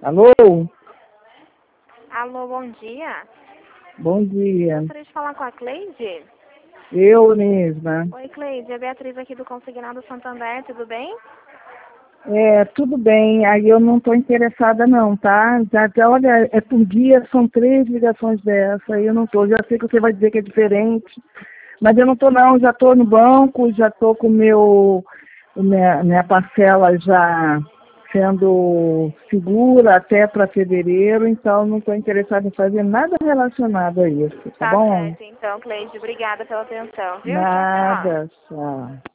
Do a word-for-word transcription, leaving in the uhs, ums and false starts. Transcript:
Alô? Alô, bom dia. Bom dia. Gostaria de falar com a Cleide? Eu mesma. Oi, Cleide. É Beatriz aqui do Consignado Santander, tudo bem? É, tudo bem. Aí eu não estou interessada não, tá? Já, já, olha, é por dia, são três ligações dessa, aí eu não estou. Já sei que você vai dizer que é diferente, mas eu não estou não. Já estou no banco, já estou com meu, minha, minha parcela já sendo segura até para fevereiro, então não estou interessada em fazer nada relacionado a isso, tá Tá bom? certo, então, Cleide. Obrigada pela atenção, viu? Tchau, tchau. Nada, tchau.